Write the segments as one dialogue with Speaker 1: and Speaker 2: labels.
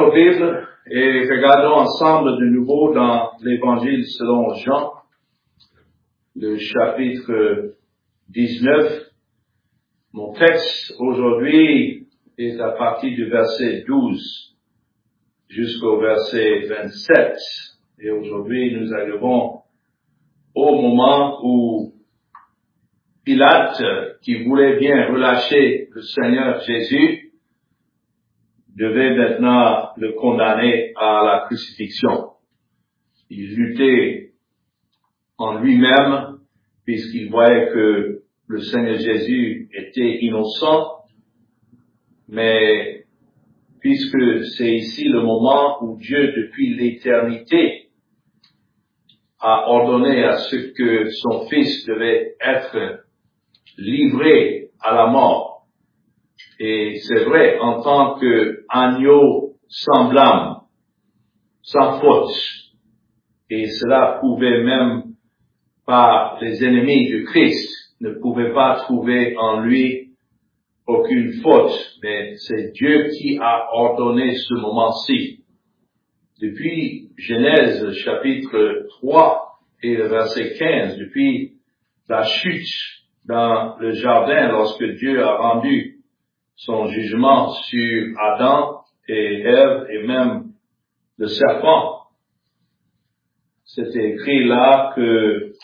Speaker 1: nos Bibles et regardons ensemble de nouveau dans l'Évangile selon Jean, le chapitre 19. Mon texte aujourd'hui est à partir du verset 12 jusqu'au verset 27. Et aujourd'hui, nous arrivons au moment où Pilate, qui voulait bien relâcher le Seigneur Jésus, devait maintenant le condamner à la crucifixion. Il luttait en lui-même puisqu'il voyait que le Seigneur Jésus était innocent, mais puisque c'est ici le moment où Dieu, depuis l'éternité, a ordonné à ce que son Fils devait être livré à la mort. Et c'est vrai, en tant qu'agneau semblable, sans faute, et cela pouvait même par les ennemis de Christ, ne pouvaient pas trouver en lui aucune faute, mais c'est Dieu qui a ordonné ce moment-ci. Depuis Genèse chapitre 3 et le verset 15, depuis la chute dans le jardin lorsque Dieu a rendu son jugement sur Adam et Ève et même le serpent. C'est écrit là que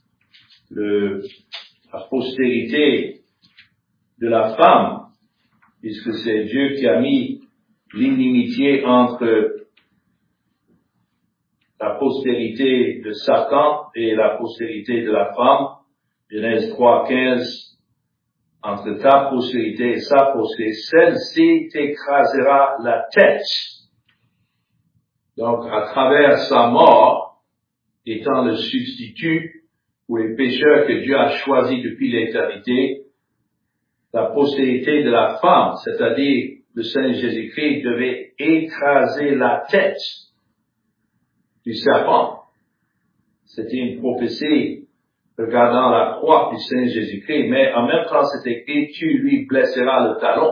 Speaker 1: la postérité de la femme, puisque c'est Dieu qui a mis l'inimitié entre la postérité de Satan et la postérité de la femme, Genèse 3:15, entre ta postérité et sa postérité, celle-ci t'écrasera la tête. Donc, à travers sa mort, étant le substitut pour les pécheurs que Dieu a choisis depuis l'éternité, la postérité de la femme, c'est-à-dire le Seigneur Jésus-Christ, devait écraser la tête du serpent. C'était une prophétie regardant la croix du Seigneur Jésus-Christ, mais en même temps, c'est écrit, tu lui blesseras le talon.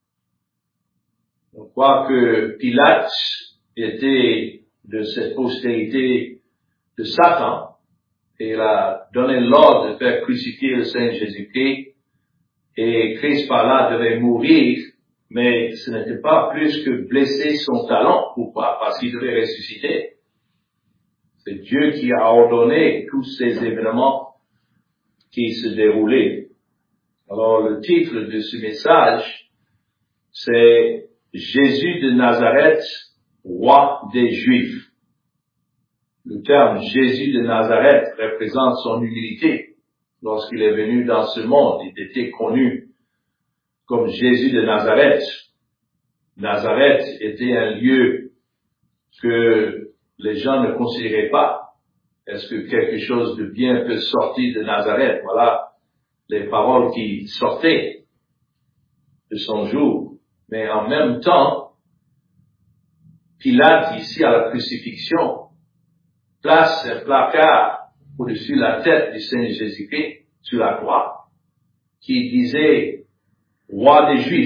Speaker 1: On croit que Pilate était de cette postérité de Satan, et il a donné l'ordre de faire crucifier le Seigneur Jésus-Christ, et Christ par là devait mourir, mais ce n'était pas plus que blesser son talon. Pourquoi? Parce qu'il devait ressusciter. C'est Dieu qui a ordonné tous ces événements qui se déroulaient. Alors, le titre de ce message, c'est Jésus de Nazareth, roi des Juifs. Le terme Jésus de Nazareth représente son humilité. Lorsqu'il est venu dans ce monde, il était connu comme Jésus de Nazareth. Nazareth était un lieu que les gens ne considéraient pas. Est-ce que quelque chose de bien peut sortir de Nazareth? Voilà les paroles qui sortaient de son jour. Mais en même temps, Pilate, ici à la crucifixion, place un placard au-dessus de la tête du Seigneur Jésus-Christ sur la croix, qui disait « Roi des Juifs ».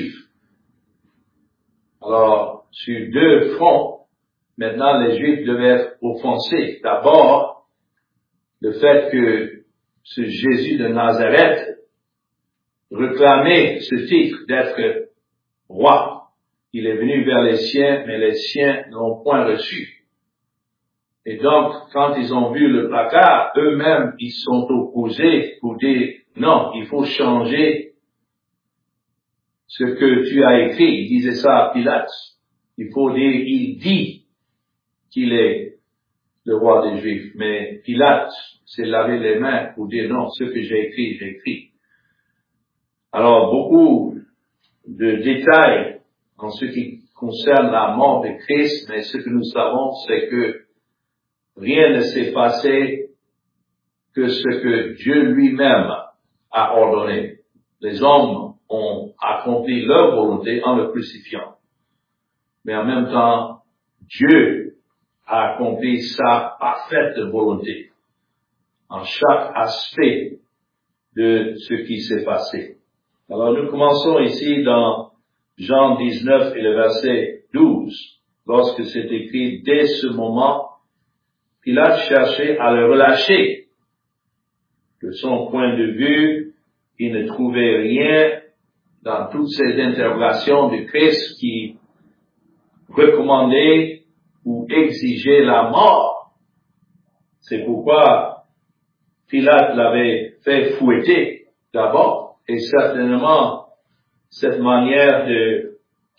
Speaker 1: Alors, sur deux fronts, maintenant les Juifs devaient être offensés. D'abord, le fait que ce Jésus de Nazareth réclamait ce titre d'être roi. Il est venu vers les siens, mais les siens n'ont point reçu. Et donc, quand ils ont vu le placard, eux-mêmes, ils sont opposés pour dire, non, il faut changer ce que tu as écrit. Il disait ça à Pilate. Il faut dire, il dit qu'il est le roi des Juifs. Mais Pilate s'est lavé les mains pour dire non, ce que j'ai écrit, j'ai écrit. Alors, beaucoup de détails en ce qui concerne la mort de Christ, mais ce que nous savons, c'est que rien ne s'est passé que ce que Dieu lui-même a ordonné. Les hommes ont accompli leur volonté en le crucifiant. Mais en même temps, Dieu a accompli sa parfaite volonté en chaque aspect de ce qui s'est passé. Alors nous commençons ici dans Jean 19 et le verset 12. lorsque c'est écrit, dès ce moment, Pilate cherchait à le relâcher. De son point de vue, il ne trouvait rien dans toutes ces interrogations de Christ qui recommandait ou exigeait la mort. C'est pourquoi Pilate l'avait fait fouetter d'abord, et certainement cette manière de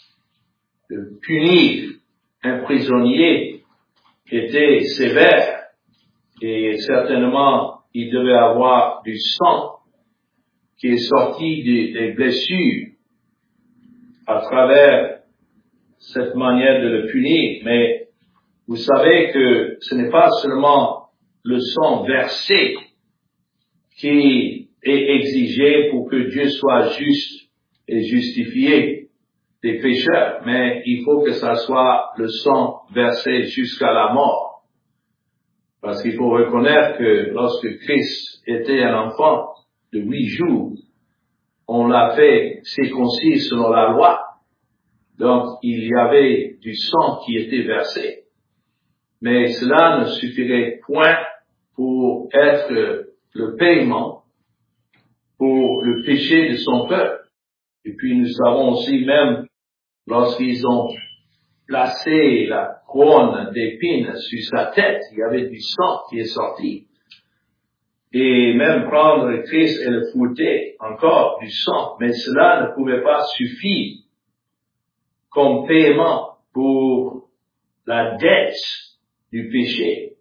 Speaker 1: punir un prisonnier était sévère, et certainement il devait avoir du sang qui est sorti des blessures à travers cette manière de le punir. Mais vous savez que ce n'est pas seulement le sang versé qui est exigé pour que Dieu soit juste et justifié des pécheurs, mais il faut que ça soit le sang versé jusqu'à la mort. Parce qu'il faut reconnaître que lorsque Christ était un enfant de 8 jours, on l'a fait circoncis selon la loi. Donc, il y avait du sang qui était versé. Mais cela ne suffirait point pour être le paiement pour le péché de son peuple. Et puis nous savons aussi même lorsqu'ils ont placé la couronne d'épines sur sa tête, il y avait du sang qui est sorti. Et même prendre Christ et le fouetter, encore du sang. Mais cela ne pouvait pas suffire comme paiement pour la dette du péché.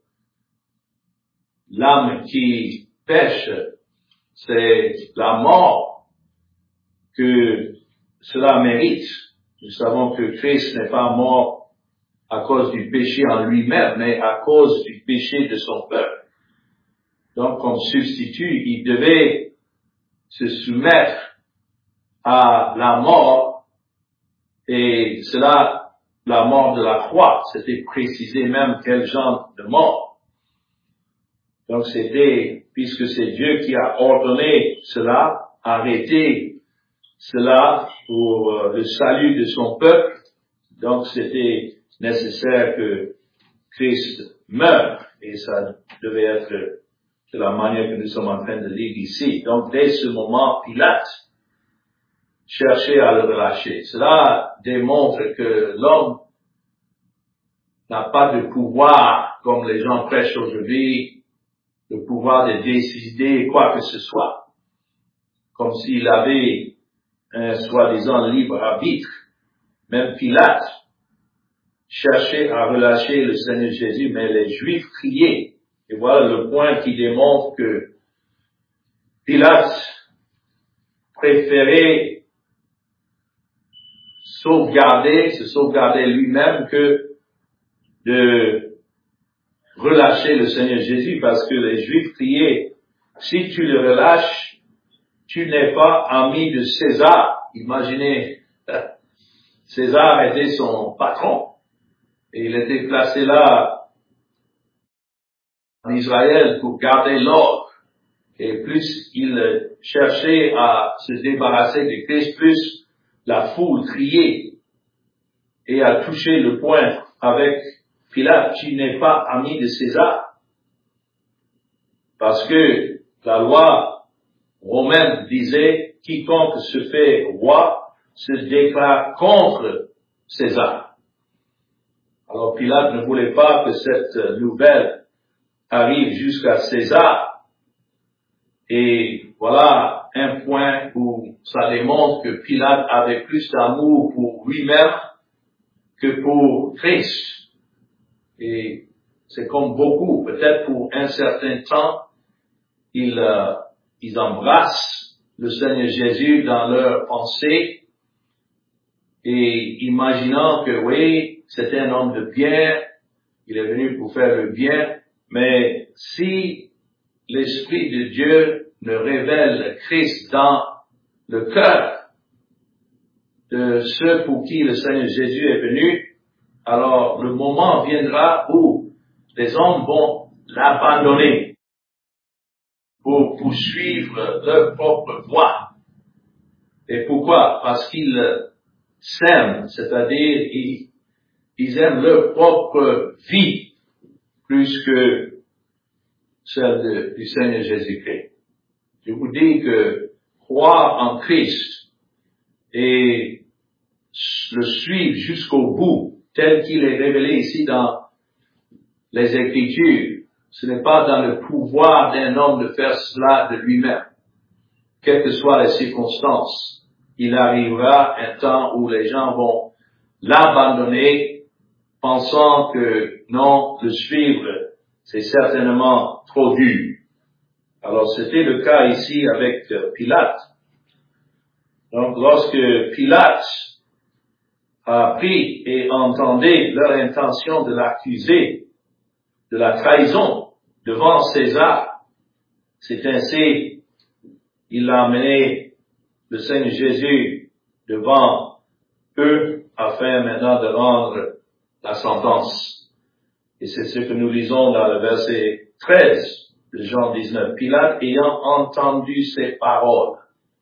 Speaker 1: L'âme qui pêche, c'est la mort que cela mérite. Nous savons que Christ n'est pas mort à cause du péché en lui-même, mais à cause du péché de son peuple. Donc, comme substitut, il devait se soumettre à la mort, et cela, la mort de la croix, c'était précisé même quel genre de mort. Donc c'était, puisque c'est Dieu qui a ordonné cela, arrêté cela pour le salut de son peuple, donc c'était nécessaire que Christ meure, et ça devait être de la manière que nous sommes en train de lire ici. Donc dès ce moment, Pilate cherchait à le relâcher. Cela démontre que l'homme n'a pas de pouvoir, comme les gens prêchent aujourd'hui, le pouvoir de décider quoi que ce soit, comme s'il avait un soi-disant libre arbitre. Même Pilate cherchait à relâcher le Seigneur Jésus, mais les Juifs criaient. Et voilà le point qui démontre que Pilate préférait se sauvegarder lui-même que de relâcher le Seigneur Jésus, parce que les Juifs criaient, si tu le relâches, tu n'es pas ami de César. Imaginez, César était son patron, et il était placé là en Israël pour garder l'ordre. Et plus il cherchait à se débarrasser de Christ, plus la foule criait et a touché le point avec Pilate, tu n'es pas ami de César. Parce que la loi romaine disait, quiconque se fait roi se déclare contre César. Alors Pilate ne voulait pas que cette nouvelle arrive jusqu'à César. Et voilà un point où ça démontre que Pilate avait plus d'amour pour lui-même que pour Christ. Et c'est comme beaucoup, peut-être pour un certain temps, ils embrassent le Seigneur Jésus dans leur pensée et imaginant que oui, c'était un homme de bien, il est venu pour faire le bien, mais si l'Esprit de Dieu ne révèle Christ dans le cœur de ceux pour qui le Seigneur Jésus est venu, alors le moment viendra où les hommes vont l'abandonner pour poursuivre leur propre voie. Et pourquoi? Parce qu'ils s'aiment, c'est-à-dire ils aiment leur propre vie plus que celle du Seigneur Jésus-Christ. Je vous dis que croire en Christ et le suivre jusqu'au bout, tel qu'il est révélé ici dans les Écritures, ce n'est pas dans le pouvoir d'un homme de faire cela de lui-même. Quelles que soient les circonstances, il arrivera un temps où les gens vont l'abandonner, pensant que non, le suivre, c'est certainement trop dur. Alors c'était le cas ici avec Pilate. Donc lorsque Pilate a appris et entendu leur intention de l'accuser de la trahison devant César, c'est ainsi il a amené le Seigneur Jésus devant eux afin maintenant de rendre la sentence. Et c'est ce que nous lisons dans le verset 13 de Jean 19. Pilate ayant entendu ces paroles.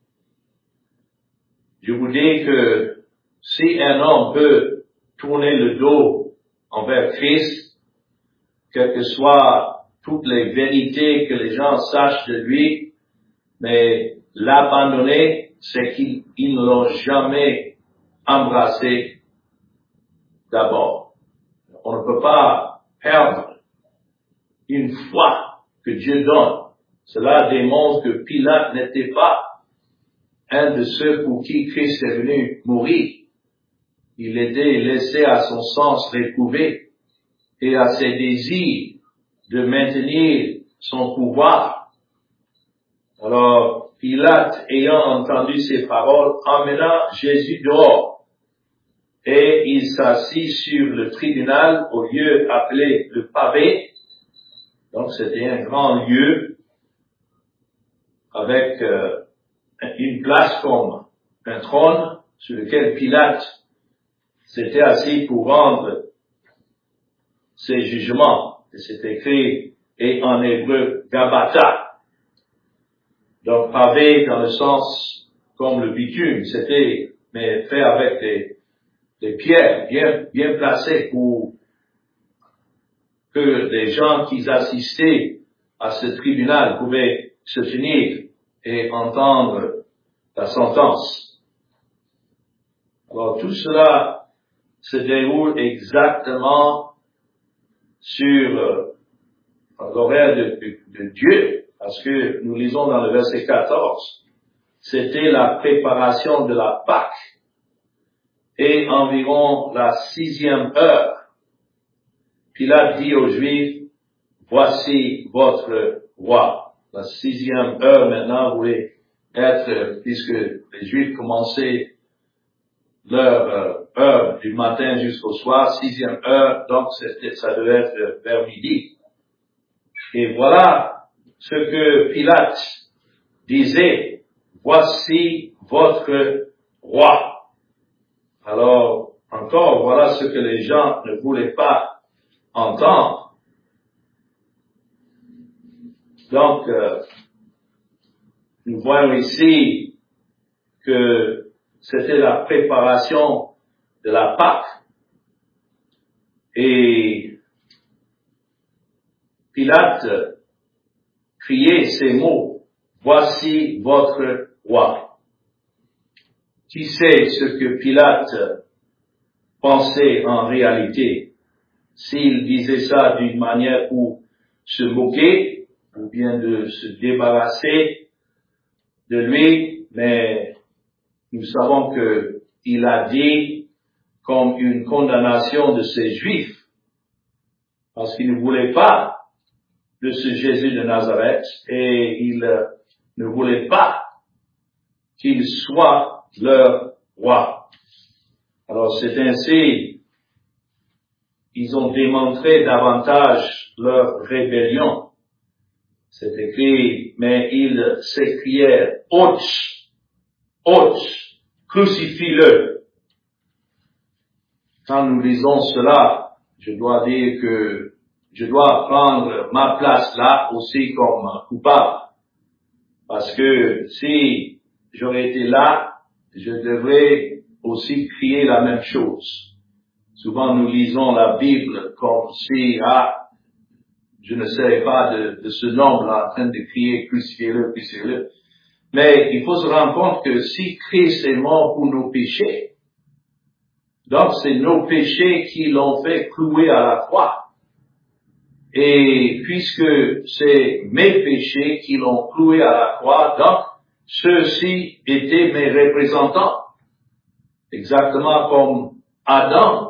Speaker 1: Je vous dis que si un homme peut tourner le dos envers Christ, quelles que soient toutes les vérités que les gens sachent de lui, mais l'abandonner, c'est qu'ils ne l'ont jamais embrassé d'abord. On ne peut pas perdre une foi que Dieu donne. Cela démontre que Pilate n'était pas un de ceux pour qui Christ est venu mourir. Il était laissé à son sens réprouvé et à ses désirs de maintenir son pouvoir. Alors, Pilate, ayant entendu ces paroles, emmena Jésus dehors, et il s'assit sur le tribunal au lieu appelé le pavé. Donc, c'était un grand lieu avec une place comme un trône sur lequel Pilate s'était assis pour rendre ses jugements. Et c'est écrit, et en hébreu, Gabata. Donc, pavé dans le sens comme le bitume, c'était, mais fait avec des pierres bien placées pour que les gens qui assistaient à ce tribunal pouvaient se tenir et entendre la sentence. Alors, tout cela se déroule exactement sur l'horaire de Dieu, parce que nous lisons dans le verset 14, c'était la préparation de la Pâque, et environ la 6e heure, Pilate dit aux Juifs, voici votre roi. La 6e heure maintenant voulait être, puisque les Juifs commençaient leur heure du matin jusqu'au soir, 6e heure, donc ça devait être vers midi. Et voilà ce que Pilate disait, voici votre roi. Alors, encore, voilà ce que les gens ne voulaient pas entendre. Donc, nous voyons ici que c'était la préparation de la Pâque. Et Pilate criait ces mots, voici votre roi. Qui sait ce que Pilate pensait en réalité? S'il disait ça d'une manière pour se moquer, ou bien de se débarrasser de lui, mais nous savons que il a dit comme une condamnation de ces Juifs, parce qu'il ne voulait pas de ce Jésus de Nazareth, et il ne voulait pas qu'il soit leur roi. Alors c'est ainsi, ils ont démontré davantage leur rébellion. C'est écrit, mais ils s'écrièrent, ôte, crucifie-le. Quand nous lisons cela, je dois dire que je dois prendre ma place là aussi comme coupable. Parce que si j'aurais été là, je devrais aussi crier la même chose. Souvent nous lisons la Bible comme si, je ne serais pas de ce nombre-là en train de crier, crucifiez-le, crucifiez-le. Mais il faut se rendre compte que si Christ est mort pour nos péchés, donc c'est nos péchés qui l'ont fait clouer à la croix. Et puisque c'est mes péchés qui l'ont cloué à la croix, donc ceux-ci étaient mes représentants. Exactement comme Adam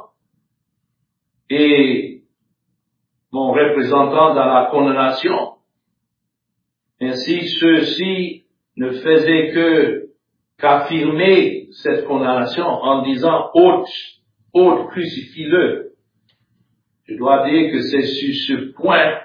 Speaker 1: est mon représentant dans la condamnation. Ainsi, ceux-ci ne faisaient qu'affirmer cette condamnation en disant, ôte, crucifie-le. Je dois dire que c'est sur ce point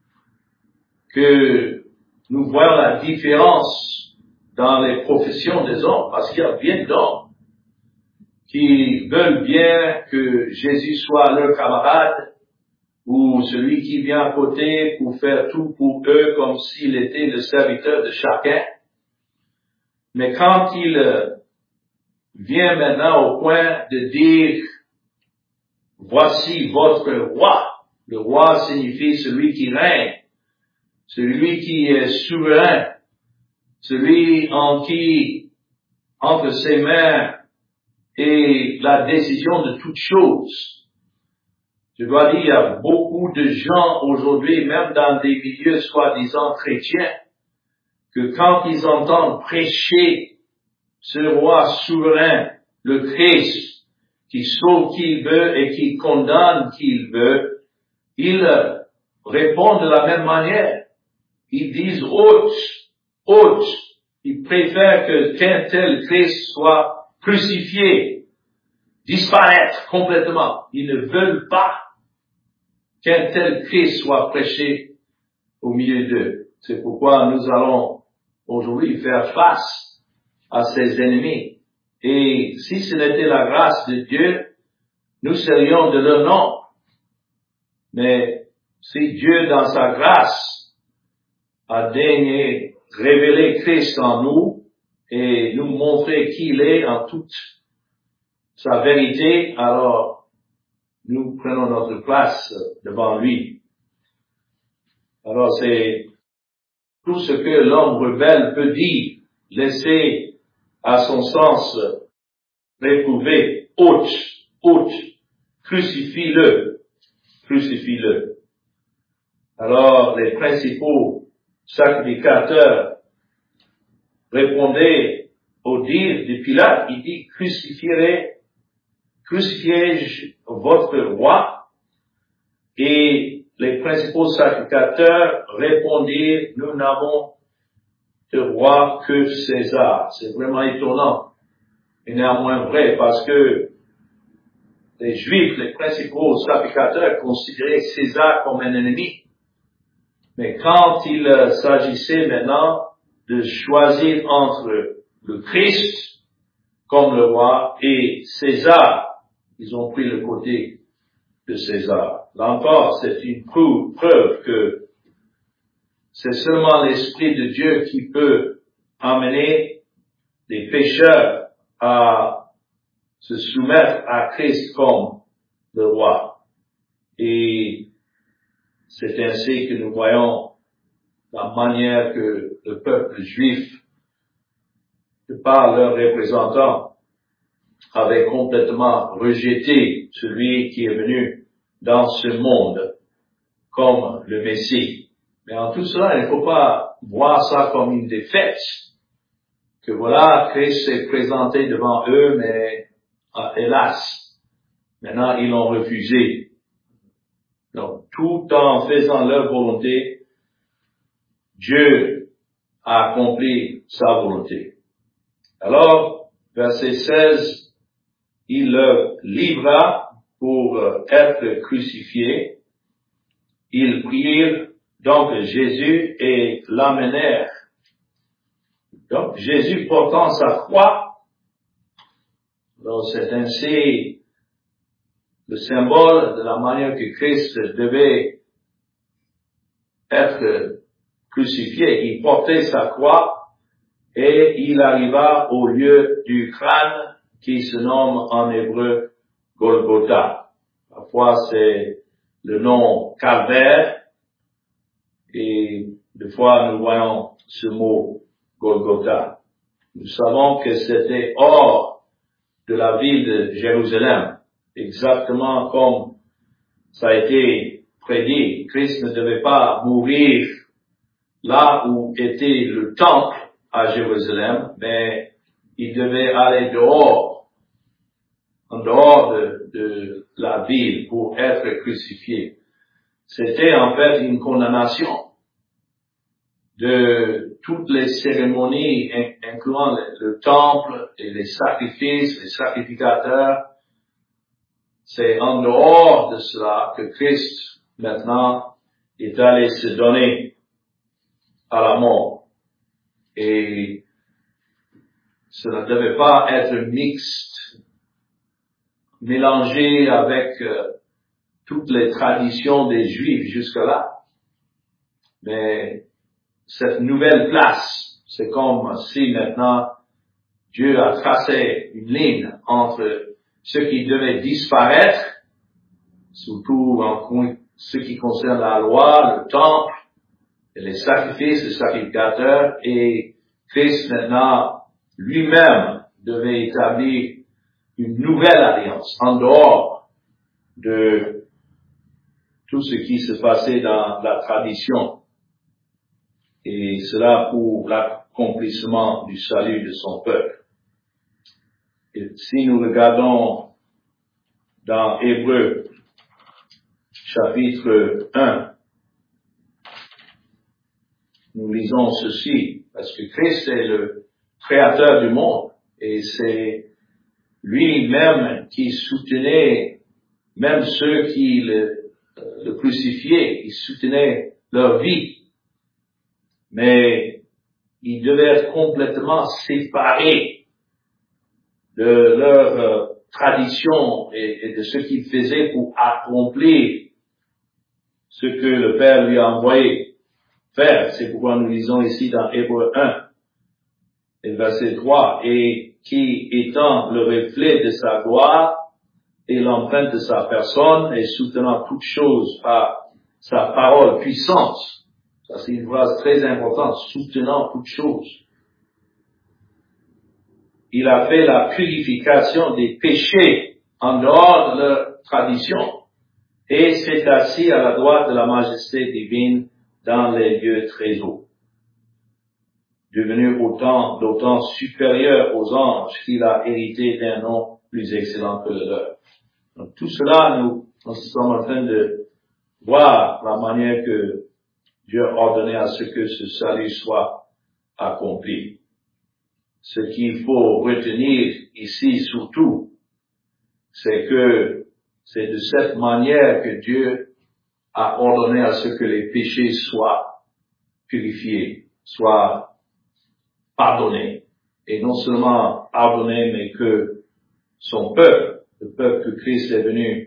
Speaker 1: que nous voyons la différence dans les professions des hommes, parce qu'il y a bien d'hommes qui veulent bien que Jésus soit leur camarade, ou celui qui vient à côté pour faire tout pour eux comme s'il était le serviteur de chacun. Mais quand il vient maintenant au point de dire, voici votre roi. Le roi signifie celui qui règne, celui qui est souverain, celui en qui, entre ses mains, est la décision de toutes choses. Je dois dire, il y a beaucoup de gens aujourd'hui, même dans des milieux soi-disant chrétiens, que quand ils entendent prêcher ce roi souverain, le Christ, qui sauve qui il veut et qui condamne qui il veut, ils répondent de la même manière. Ils disent ôte. Ils préfèrent qu'un tel Christ soit crucifié, disparaître complètement. Ils ne veulent pas qu'un tel Christ soit prêché au milieu d'eux. C'est pourquoi nous allons aujourd'hui faire face à ces ennemis. Et si ce n'était la grâce de Dieu, nous serions de leur nombre. Mais si Dieu, dans sa grâce, a daigné révéler Christ en nous et nous montrer qui il est en toute sa vérité, alors nous prenons notre place devant lui. Alors c'est tout ce que l'homme rebelle peut dire, laisser à son sens réprouvé, ôte, crucifie-le. Alors les principaux sacrificateurs répondaient au dire de Pilate, il dit, crucifiez votre roi. Et les principaux sacrificateurs répondirent, nous n'avons de roi que César. C'est vraiment étonnant. Et néanmoins vrai, parce que les Juifs, les principaux sacrificateurs, considéraient César comme un ennemi. Mais quand il s'agissait maintenant de choisir entre le Christ comme le roi et César, ils ont pris le côté de César. Là encore, c'est une preuve que c'est seulement l'Esprit de Dieu qui peut amener les pécheurs à se soumettre à Christ comme le roi. Et c'est ainsi que nous voyons la manière que le peuple juif, de par leurs représentants, avait complètement rejeté celui qui est venu dans ce monde comme le Messie. Mais en tout cela, il ne faut pas voir ça comme une défaite. Que voilà, Christ s'est présenté devant eux, mais hélas, maintenant ils l'ont refusé. Donc, tout en faisant leur volonté, Dieu a accompli sa volonté. Alors, verset 16, il le livra pour être crucifié. Ils prirent donc Jésus et l'amenèrent. Donc, Jésus portant sa croix, alors c'est ainsi le symbole de la manière que Christ devait être crucifié. Il portait sa croix et il arriva au lieu du crâne qui se nomme en hébreu Golgotha. fois c'est le nom calvaire, et des fois nous voyons ce mot Golgotha. Nous savons que c'était hors de la ville de Jérusalem, exactement comme ça a été prédit. Christ ne devait pas mourir là où était le temple à Jérusalem, mais il devait aller dehors, en dehors de la ville pour être crucifié. C'était en fait une condamnation de toutes les cérémonies, incluant le temple et les sacrifices, les sacrificateurs. C'est en dehors de cela que Christ, maintenant, est allé se donner à la mort. Et cela ne devait pas être mixte, mélangé avec toutes les traditions des Juifs jusque-là. Mais cette nouvelle place, c'est comme si maintenant Dieu a tracé une ligne entre ce qui devait disparaître, surtout en ce qui concerne la loi, le temple, et les sacrifices, les sacrificateurs, et Christ maintenant lui-même devait établir une nouvelle alliance en dehors de tout ce qui se passait dans la tradition. Et cela pour l'accomplissement du salut de son peuple. Et si nous regardons dans Hébreux, chapitre 1, nous lisons ceci, parce que Christ est le créateur du monde, et c'est lui-même qui soutenait, même ceux qui le crucifiaient, il soutenait leur vie. Mais ils devaient être complètement séparés de leur tradition et de ce qu'ils faisaient pour accomplir ce que le Père lui a envoyé faire. C'est pourquoi nous lisons ici dans Hébreux 1, et verset 3, et qui étant le reflet de sa gloire et l'empreinte de sa personne et soutenant toutes choses par sa parole puissante. Ça, c'est une phrase très importante, soutenant toutes choses. Il a fait la purification des péchés en dehors de leur tradition et s'est assis à la droite de la majesté divine dans les lieux très hauts, devenu d'autant supérieur aux anges qu'il a hérité d'un nom plus excellent que le leur. Donc, tout cela, nous sommes en train de voir la manière que Dieu a ordonné à ce que ce salut soit accompli. Ce qu'il faut retenir ici surtout, c'est que c'est de cette manière que Dieu a ordonné à ce que les péchés soient purifiés, soient pardonnés. Et non seulement pardonnés, mais que son peuple, le peuple que Christ est venu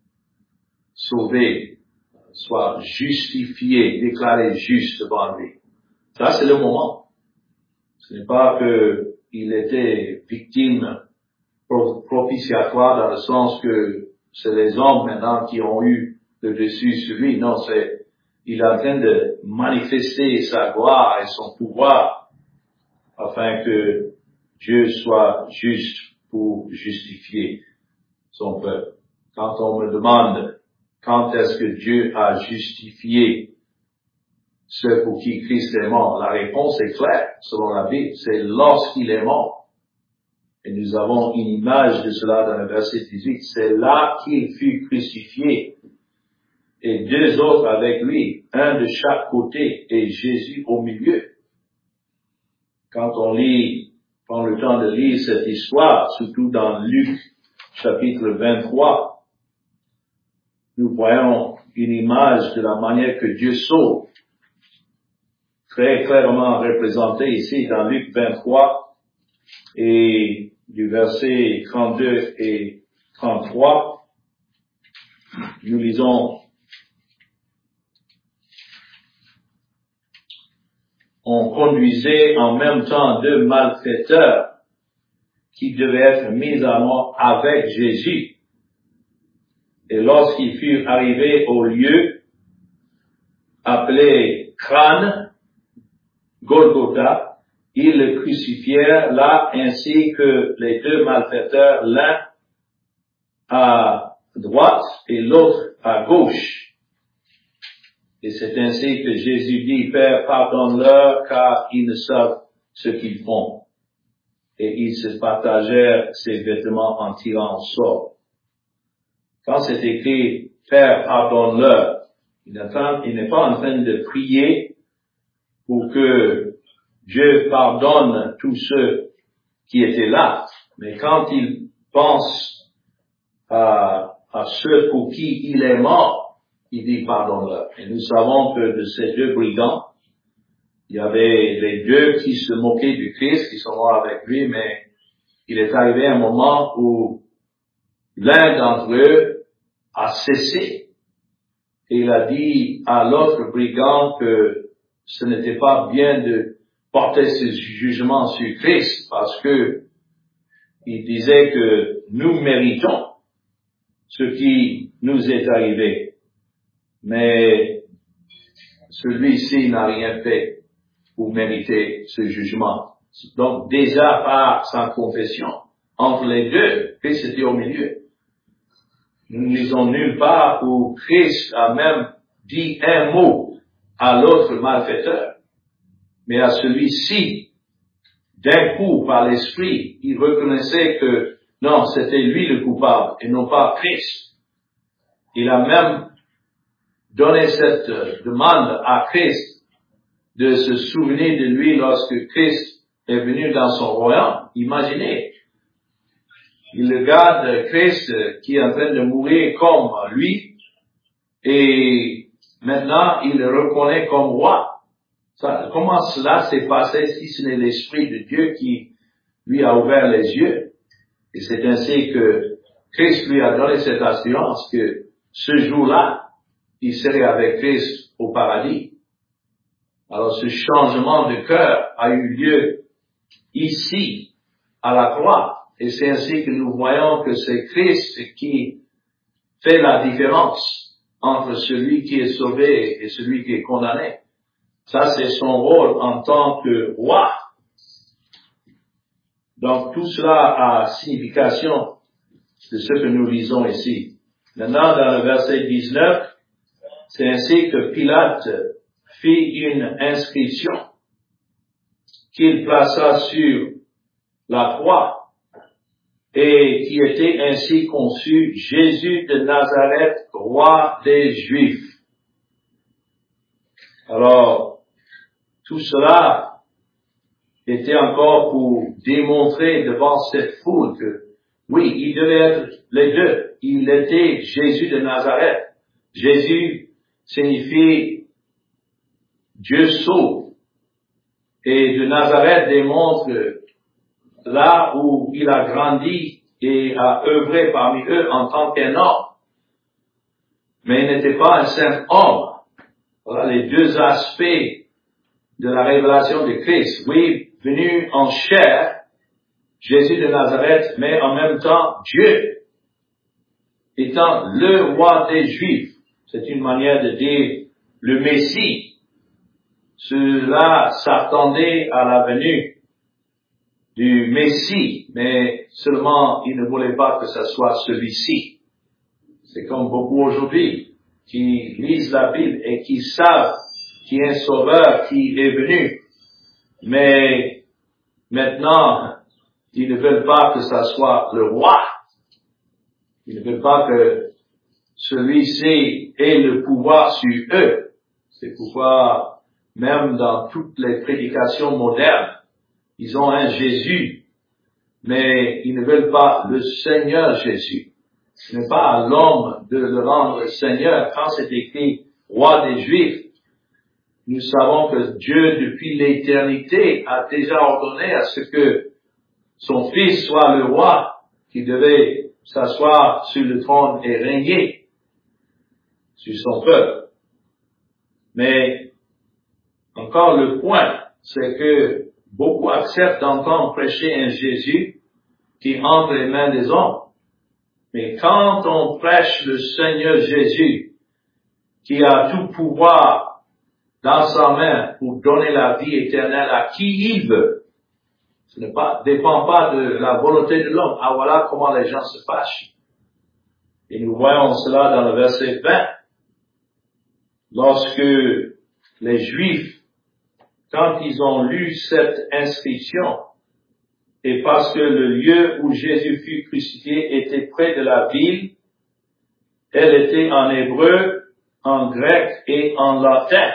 Speaker 1: sauver, soit justifié, déclaré juste devant lui. Ça, c'est le moment. Ce n'est pas qu'il était victime propitiatoire dans le sens que c'est les hommes maintenant qui ont eu le dessus sur lui. Non, il est en train de manifester sa gloire et son pouvoir afin que Dieu soit juste pour justifier son peuple. Quand on me demande quand est-ce que Dieu a justifié ceux pour qui Christ est mort, la réponse est claire selon la Bible, c'est lorsqu'il est mort. Et nous avons une image de cela dans le verset 18. C'est là qu'il fut crucifié et deux autres avec lui, un de chaque côté et Jésus au milieu. Quand on prend le temps de lire cette histoire, surtout dans Luc chapitre 23, nous voyons une image de la manière que Dieu sauve, très clairement représentée ici dans Luc 23 et du verset 32 et 33. Nous lisons: on conduisait en même temps deux malfaiteurs qui devaient être mis à mort avec Jésus. Et lorsqu'ils furent arrivés au lieu appelé Crâne, Golgotha, ils le crucifièrent là ainsi que les deux malfaiteurs, l'un à droite et l'autre à gauche. Et c'est ainsi que Jésus dit, Père, pardonne-leur car ils ne savent ce qu'ils font. Et ils se partagèrent ses vêtements en tirant au sort. Quand c'est écrit, Père, pardonne-leur, il n'est pas en train de prier pour que Dieu pardonne tous ceux qui étaient là. Mais quand il pense à ceux pour qui il est mort, il dit pardonne-leur. Et nous savons que de ces deux brigands, il y avait les deux qui se moquaient du Christ, qui sont morts avec lui, mais il est arrivé un moment où l'un d'entre eux a cessé. Et il a dit à l'autre brigand que ce n'était pas bien de porter ce jugement sur Christ, parce que il disait que nous méritons ce qui nous est arrivé. Mais celui-ci n'a rien fait pour mériter ce jugement. Donc, déjà par sa confession, entre les deux, Christ était au milieu. Nous ne lisons nulle part où Christ a même dit un mot à l'autre malfaiteur. Mais à celui-ci, d'un coup, par l'Esprit, il reconnaissait que non, c'était lui le coupable et non pas Christ. Il a même donné cette demande à Christ de se souvenir de lui lorsque Christ est venu dans son royaume. Imaginez, il regarde Christ qui est en train de mourir comme lui et maintenant il le reconnaît comme roi. Comment cela s'est passé si ce n'est l'Esprit de Dieu qui lui a ouvert les yeux? Et c'est ainsi que Christ lui a donné cette assurance que ce jour-là, il serait avec Christ au paradis. Alors ce changement de cœur a eu lieu ici, à la croix. Et c'est ainsi que nous voyons que c'est Christ qui fait la différence entre celui qui est sauvé et celui qui est condamné. Ça, c'est son rôle en tant que roi. Donc, tout cela a signification de ce que nous lisons ici. Maintenant, dans le verset 19, c'est ainsi que Pilate fit une inscription qu'il plaça sur la croix et qui était ainsi conçu, Jésus de Nazareth, roi des Juifs. Alors, tout cela était encore pour démontrer devant cette foule que, oui, il devait être les deux. Il était Jésus de Nazareth. Jésus signifie Dieu sauve. Et de Nazareth démontre là où il a grandi et a œuvré parmi eux en tant qu'un homme. Mais il n'était pas un simple homme. Voilà les deux aspects de la révélation de Christ. Oui, venu en chair, Jésus de Nazareth, mais en même temps Dieu, étant le roi des Juifs. C'est une manière de dire le Messie. Cela s'attendait à la venue du Messie, mais seulement il ne voulait pas que ce soit celui-ci. C'est comme beaucoup aujourd'hui qui lisent la Bible et qui savent qu'il y a un sauveur qui est venu, mais maintenant ils ne veulent pas que ce soit le roi. Ils ne veulent pas que celui-ci ait le pouvoir sur eux. C'est pourquoi même dans toutes les prédications modernes, ils ont un Jésus, mais ils ne veulent pas le Seigneur Jésus. Ce n'est pas à l'homme de le rendre Seigneur. Quand c'est écrit roi des Juifs, nous savons que Dieu, depuis l'éternité, a déjà ordonné à ce que son Fils soit le roi qui devait s'asseoir sur le trône et régner sur son peuple. Mais encore le point, c'est que beaucoup acceptent d'entendre prêcher un Jésus qui entre les mains des hommes. Mais quand on prêche le Seigneur Jésus, qui a tout pouvoir dans sa main pour donner la vie éternelle à qui il veut, ce ne dépend pas de la volonté de l'homme. Ah, voilà comment les gens se fâchent. Et nous voyons cela dans le verset 20. Lorsque les Juifs, quand ils ont lu cette inscription, et parce que le lieu où Jésus fut crucifié était près de la ville, elle était en hébreu, en grec et en latin.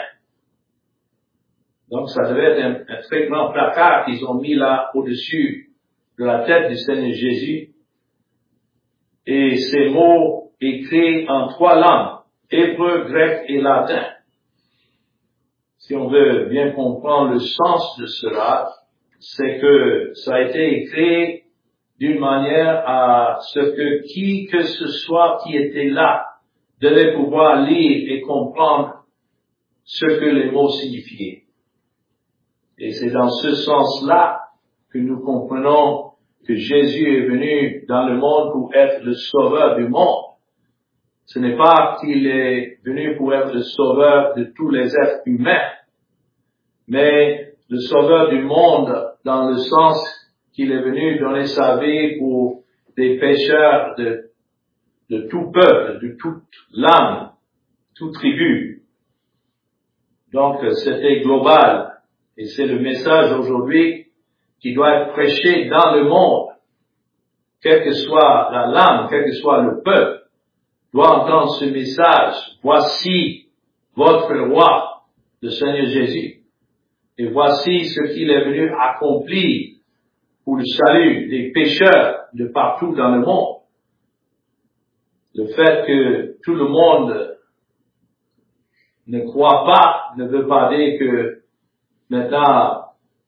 Speaker 1: Donc ça devait être un très grand placard qu'ils ont mis là au-dessus de la tête du Seigneur Jésus. Et ces mots écrits en 3 langues, hébreu, grec et latin. Si on veut bien comprendre le sens de cela, c'est que ça a été écrit d'une manière à ce que qui que ce soit qui était là devait pouvoir lire et comprendre ce que les mots signifiaient. Et c'est dans ce sens-là que nous comprenons que Jésus est venu dans le monde pour être le sauveur du monde. Ce n'est pas qu'il est venu pour être le sauveur de tous les êtres humains, mais le sauveur du monde dans le sens qu'il est venu donner sa vie pour des pécheurs de tout peuple, de toute langue, toute tribu. Donc c'était global. Et c'est le message aujourd'hui qui doit être prêché dans le monde. Quelle que soit la langue, quel que soit le peuple, doit entendre ce message. Voici votre roi, le Seigneur Jésus. Et voici ce qu'il est venu accomplir pour le salut des pécheurs de partout dans le monde. Le fait que tout le monde ne croit pas ne veut pas dire que maintenant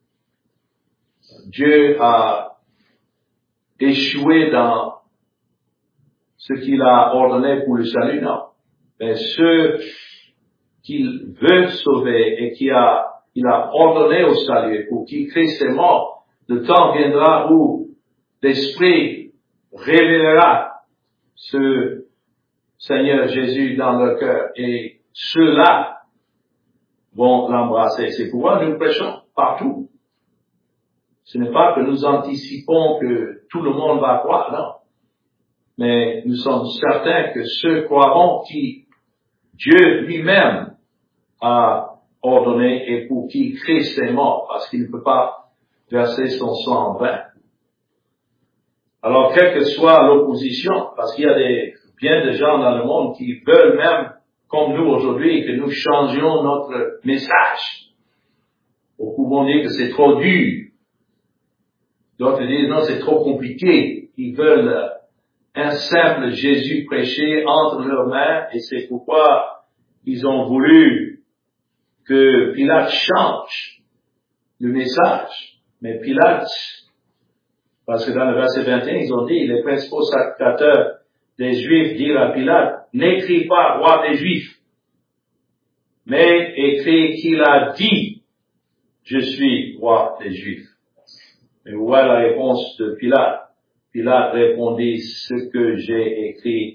Speaker 1: Dieu a échoué dans ce qu'il a ordonné pour le salut, non. Mais ceux qu'il veut sauver et il a ordonné au salut, pour qui Christ est mort, le temps viendra où l'Esprit révélera ce Seigneur Jésus dans leur cœur et ceux-là vont l'embrasser. C'est pourquoi nous prêchons partout. Ce n'est pas que nous anticipons que tout le monde va croire, non. Mais nous sommes certains que ceux croiront qui Dieu lui-même a ordonné et pour qui Christ est mort, parce qu'il ne peut pas verser son sang en vain. Alors, quelle que soit l'opposition, parce qu'il y a bien de gens dans le monde qui veulent même, comme nous aujourd'hui, que nous changions notre message. Beaucoup vont dire que c'est trop dur. D'autres disent non, c'est trop compliqué. Ils veulent un simple Jésus prêché entre leurs mains et c'est pourquoi ils ont voulu que Pilate change le message. Mais Pilate, parce que dans le verset 21, ils ont dit, les principaux sacrificateurs des Juifs dirent à Pilate, n'écris pas roi des Juifs, mais écris qu'il a dit, je suis roi des Juifs. Mais voilà la réponse de Pilate. Pilate répondit, ce que j'ai écrit,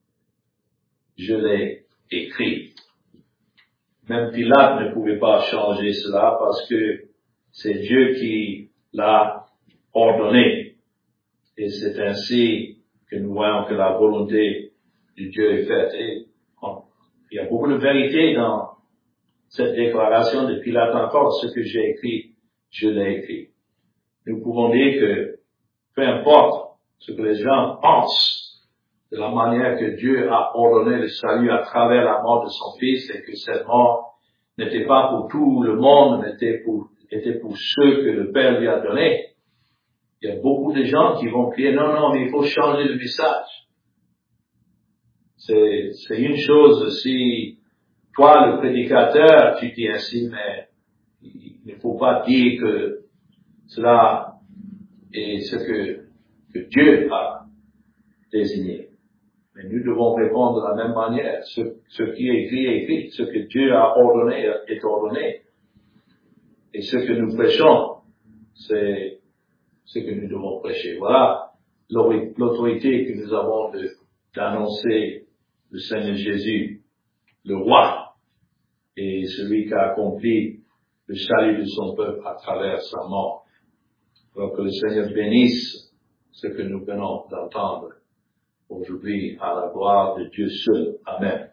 Speaker 1: je l'ai écrit. Même Pilate ne pouvait pas changer cela parce que c'est Dieu qui l'a ordonné. Et c'est ainsi que nous voyons que la volonté de Dieu est faite. Et il y a beaucoup de vérité dans cette déclaration de Pilate encore. Ce que j'ai écrit, je l'ai écrit. Nous pouvons dire que peu importe ce que les gens pensent de la manière que Dieu a ordonné le salut à travers la mort de son Fils et que cette mort n'était pas pour tout le monde, était pour ceux que le Père lui a donnés. Il y a beaucoup de gens qui vont crier, non, mais il faut changer le message. C'est une chose si toi, le prédicateur, tu dis ainsi, mais il ne faut pas dire que cela est ce que Dieu a désigné. Mais nous devons répondre de la même manière. Ce qui est écrit est écrit. Ce que Dieu a ordonné est ordonné. Et ce que nous prêchons, c'est ce que nous devons prêcher. Voilà l'autorité que nous avons d'annoncer le Seigneur Jésus, le roi, et celui qui a accompli le salut de son peuple à travers sa mort. Alors que le Seigneur bénisse ce que nous venons d'entendre aujourd'hui à la gloire de Dieu seul. Amen.